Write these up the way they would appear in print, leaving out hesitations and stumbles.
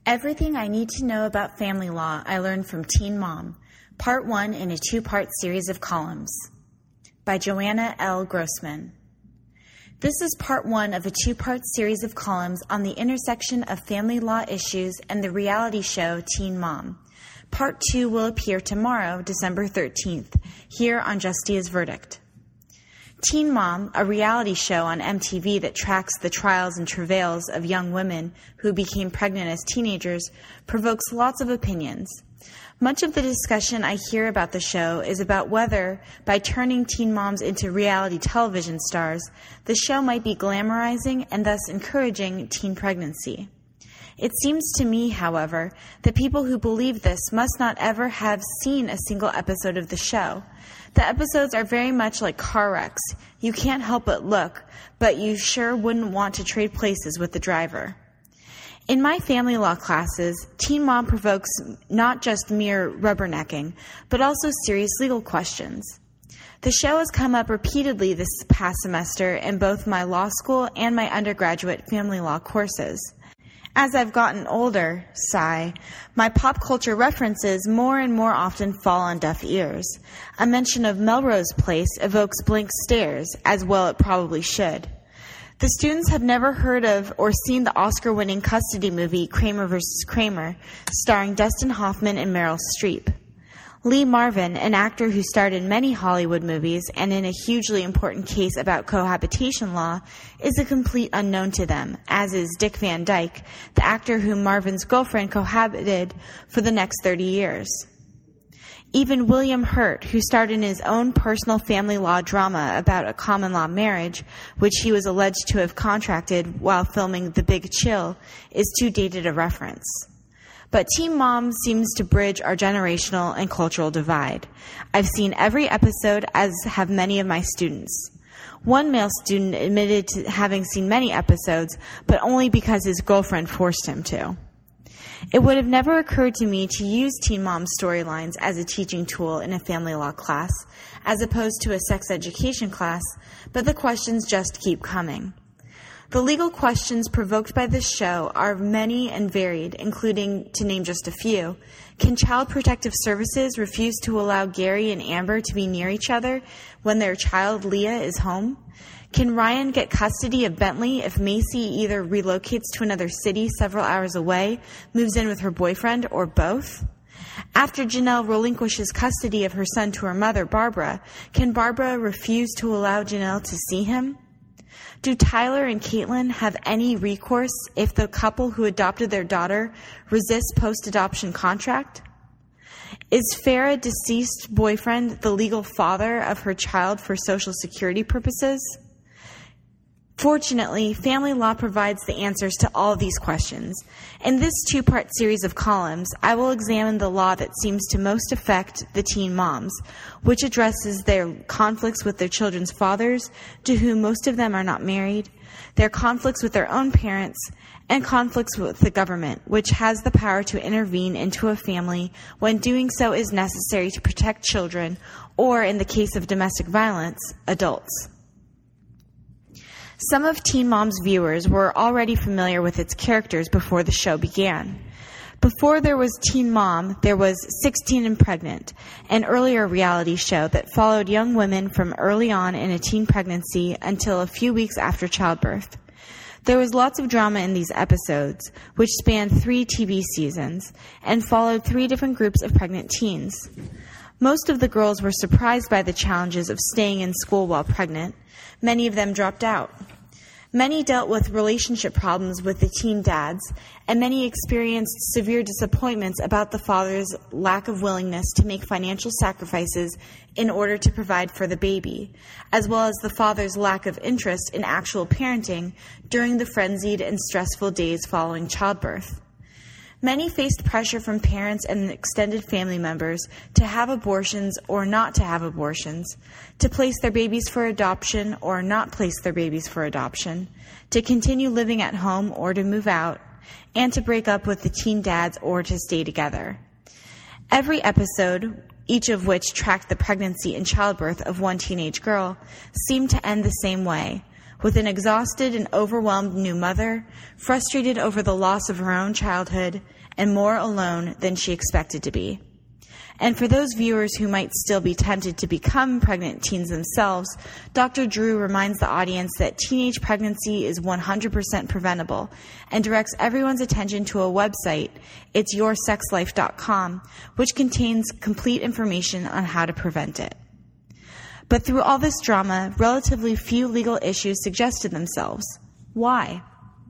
Everything I need to know about family law I learned from Teen Mom, Part 1 in a 2-part series of columns, by Joanna L. Grossman. This is Part 1 of a 2-part series of columns on the intersection of family law issues and the reality show Teen Mom. Part 2 will appear tomorrow, December 13th, here on Justia's Verdict. Teen Mom, a reality show on MTV that tracks the trials and travails of young women who became pregnant as teenagers, provokes lots of opinions. Much of the discussion I hear about the show is about whether, by turning teen moms into reality television stars, the show might be glamorizing and thus encouraging teen pregnancy. It seems to me, however, that people who believe this must not ever have seen a single episode of the show. The episodes are very much like car wrecks. You can't help but look, but you sure wouldn't want to trade places with the driver. In my family law classes, Teen Mom provokes not just mere rubbernecking, but also serious legal questions. The show has come up repeatedly this past semester in both my law school and my undergraduate family law courses. As I've gotten older, sigh, my pop culture references more and more often fall on deaf ears. A mention of Melrose Place evokes blank stares, as well it probably should. The students have never heard of or seen the Oscar-winning custody movie Kramer vs. Kramer, starring Dustin Hoffman and Meryl Streep. Lee Marvin, an actor who starred in many Hollywood movies and in a hugely important case about cohabitation law, is a complete unknown to them, as is Dick Van Dyke, the actor whom Marvin's girlfriend cohabited for the next 30 years. Even William Hurt, who starred in his own personal family law drama about a common law marriage, which he was alleged to have contracted while filming The Big Chill, is too dated a reference. But Teen Mom seems to bridge our generational and cultural divide. I've seen every episode, as have many of my students. One male student admitted to having seen many episodes, but only because his girlfriend forced him to. It would have never occurred to me to use Teen Mom storylines as a teaching tool in a family law class, as opposed to a sex education class, but the questions just keep coming. The legal questions provoked by this show are many and varied, including, to name just a few, can Child Protective Services refuse to allow Gary and Amber to be near each other when their child Leah is home? Can Ryan get custody of Bentley if Macy either relocates to another city several hours away, moves in with her boyfriend, or both? After Janelle relinquishes custody of her son to her mother, Barbara, can Barbara refuse to allow Janelle to see him? Do Tyler and Caitlin have any recourse if the couple who adopted their daughter resists post-adoption contract? Is Farrah deceased boyfriend the legal father of her child for Social Security purposes? Fortunately, family law provides the answers to all of these questions. In this 2-part series of columns, I will examine the law that seems to most affect the teen moms, which addresses their conflicts with their children's fathers, to whom most of them are not married, their conflicts with their own parents, and conflicts with the government, which has the power to intervene into a family when doing so is necessary to protect children, or, in the case of domestic violence, adults. Some of Teen Mom's viewers were already familiar with its characters before the show began. Before there was Teen Mom, there was 16 and Pregnant, an earlier reality show that followed young women from early on in a teen pregnancy until a few weeks after childbirth. There was lots of drama in these episodes, which spanned 3 TV seasons, and followed 3 different groups of pregnant teens. Most of the girls were surprised by the challenges of staying in school while pregnant. Many of them dropped out. Many dealt with relationship problems with the teen dads, and many experienced severe disappointments about the father's lack of willingness to make financial sacrifices in order to provide for the baby, as well as the father's lack of interest in actual parenting during the frenzied and stressful days following childbirth. Many faced pressure from parents and extended family members to have abortions or not to have abortions, to place their babies for adoption or not place their babies for adoption, to continue living at home or to move out, and to break up with the teen dads or to stay together. Every episode, each of which tracked the pregnancy and childbirth of one teenage girl, seemed to end the same way, with an exhausted and overwhelmed new mother, frustrated over the loss of her own childhood, and more alone than she expected to be. And for those viewers who might still be tempted to become pregnant teens themselves, Dr. Drew reminds the audience that teenage pregnancy is 100% preventable and directs everyone's attention to a website, it'sYourSexLife.com, which contains complete information on how to prevent it. But through all this drama, relatively few legal issues suggested themselves. Why?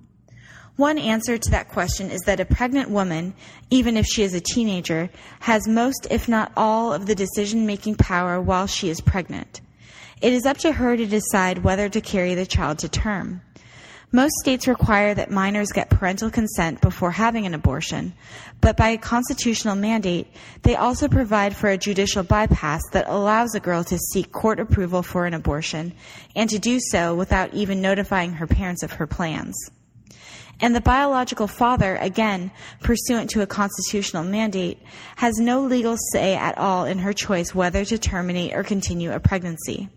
One answer to that question is that a pregnant woman, even if she is a teenager, has most, if not all, of the decision-making power while she is pregnant. It is up to her to decide whether to carry the child to term. Most states require that minors get parental consent before having an abortion, but by a constitutional mandate, they also provide for a judicial bypass that allows a girl to seek court approval for an abortion and to do so without even notifying her parents of her plans. And the biological father, again, pursuant to a constitutional mandate, has no legal say at all in her choice whether to terminate or continue a pregnancy.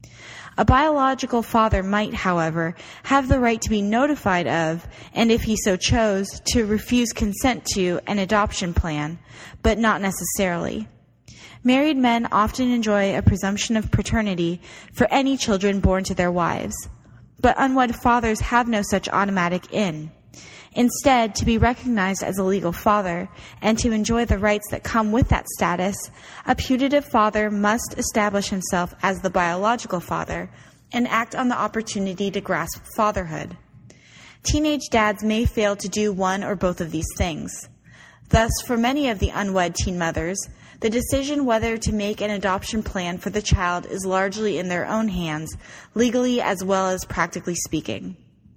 A biological father might, however, have the right to be notified of, and if he so chose, to refuse consent to an adoption plan, but not necessarily. Married men often enjoy a presumption of paternity for any children born to their wives. But unwed fathers have no such automatic in. Instead, to be recognized as a legal father and to enjoy the rights that come with that status, a putative father must establish himself as the biological father and act on the opportunity to grasp fatherhood. Teenage dads may fail to do one or both of these things. Thus, for many of the unwed teen mothers, the decision whether to make an adoption plan for the child is largely in their own hands, legally as well as practically speaking.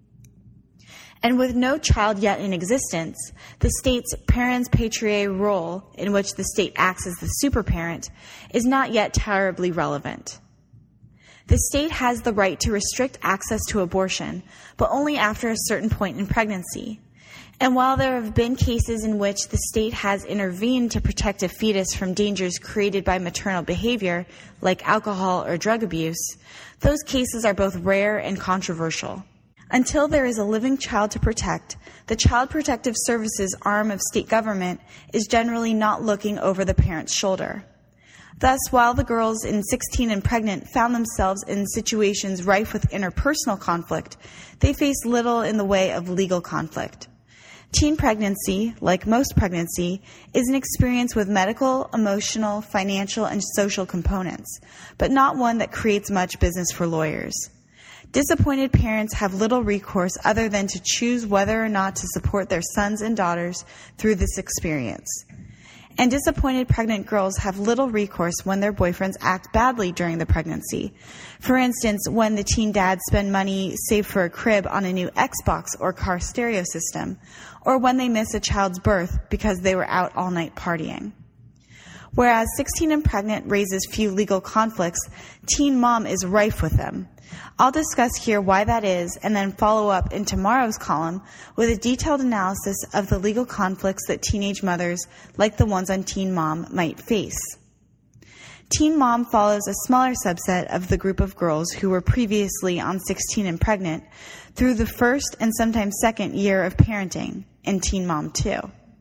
And with no child yet in existence, the state's parens patriae role, in which the state acts as the superparent, is not yet terribly relevant. The state has the right to restrict access to abortion, but only after a certain point in pregnancy. And while there have been cases in which the state has intervened to protect a fetus from dangers created by maternal behavior, like alcohol or drug abuse, those cases are both rare and controversial. Until there is a living child to protect, the Child Protective Services arm of state government is generally not looking over the parent's shoulder. Thus, while the girls in 16 and pregnant found themselves in situations rife with interpersonal conflict, they faced little in the way of legal conflict. Teen pregnancy, like most pregnancy, is an experience with medical, emotional, financial, and social components, but not one that creates much business for lawyers. Disappointed parents have little recourse other than to choose whether or not to support their sons and daughters through this experience. And disappointed pregnant girls have little recourse when their boyfriends act badly during the pregnancy. For instance, when the teen dads spend money saved for a crib on a new Xbox or car stereo system, or when they miss a child's birth because they were out all night partying. Whereas 16 and pregnant raises few legal conflicts, teen mom is rife with them. I'll discuss here why that is and then follow up in tomorrow's column with a detailed analysis of the legal conflicts that teenage mothers, like the ones on Teen Mom, might face. Teen Mom follows a smaller subset of the group of girls who were previously on 16 and pregnant through the first and sometimes second year of parenting in Teen Mom 2.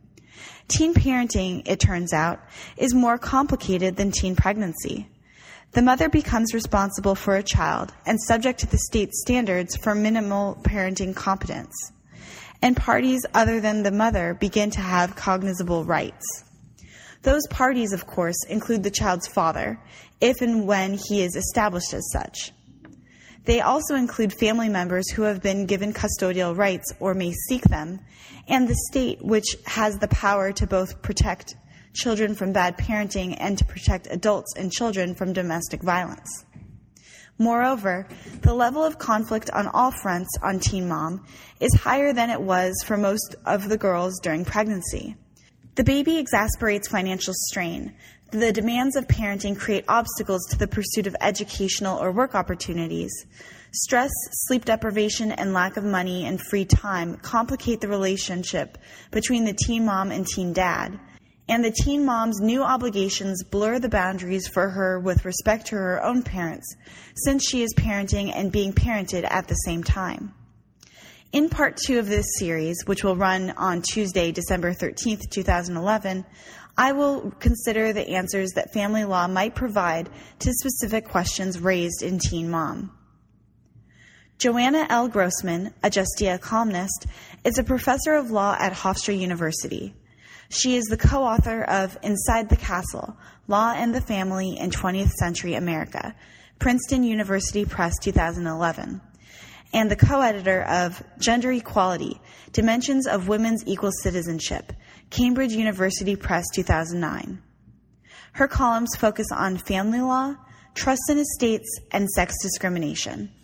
Teen parenting, it turns out, is more complicated than teen pregnancy. The mother becomes responsible for a child and subject to the state's standards for minimal parenting competence. And parties other than the mother begin to have cognizable rights. Those parties, of course, include the child's father, if and when he is established as such. They also include family members who have been given custodial rights or may seek them, and the state, which has the power to both protect children from bad parenting and to protect adults and children from domestic violence. Moreover, the level of conflict on all fronts on Teen Mom is higher than it was for most of the girls during pregnancy. The baby exasperates financial strain. The demands of parenting create obstacles to the pursuit of educational or work opportunities. Stress, sleep deprivation, and lack of money and free time complicate the relationship between the teen mom and teen dad. and the teen mom's new obligations blur the boundaries for her with respect to her own parents, since she is parenting and being parented at the same time. In part 2 of this series, which will run on Tuesday, December 13th, 2011, I will consider the answers that family law might provide to specific questions raised in Teen Mom. Joanna L. Grossman, a Justia columnist, is a professor of law at Hofstra University. She is the co-author of Inside the Castle, Law and the Family in 20th Century America, Princeton University Press 2011, and the co-editor of Gender Equality, Dimensions of Women's Equal Citizenship, Cambridge University Press 2009. Her columns focus on family law, trust and estates, and sex discrimination.